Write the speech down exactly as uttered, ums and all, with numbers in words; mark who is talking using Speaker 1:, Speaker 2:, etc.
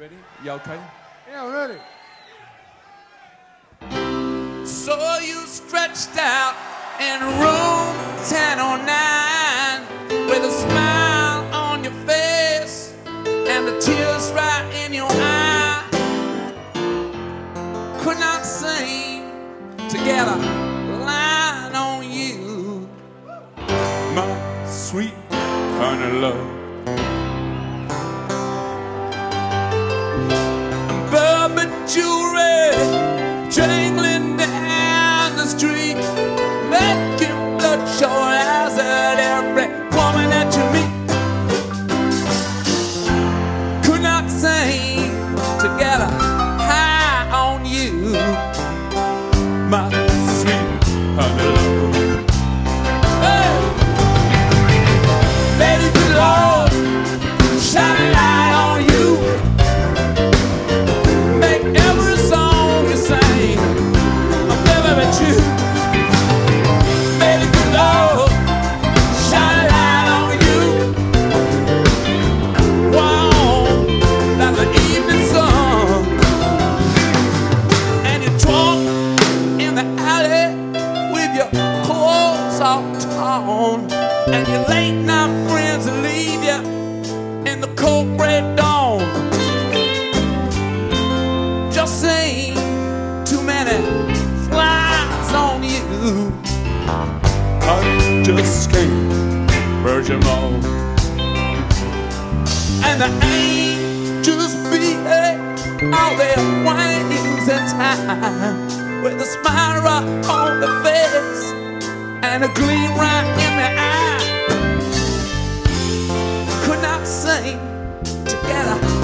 Speaker 1: ready? You okay?
Speaker 2: Yeah, I'm ready.
Speaker 1: So you stretched out in room ten oh nine with a smile on your face and the tears right in your eye. Could not sing together, line on you, my sweet honey love. Bourbon jewelry jangling down the street, making bloodshot eyes at every woman that you meet. Could not sing together, high on you, my sweet honey love. Hey! Lady, good Lord, shine a light on you. Make every song you sing a favorite tune. Lady, good Lord, shine a light on you. Wow, like the evening sun. And you talk in the alley with your clothes all torn, and your late night friends leave you in the cold gray dawn. Just seen too many flies on you. I just can't merge them all. And the angels beat all their wings in time, with a smile right on the face and a gleam right in the eye. Could not sing together,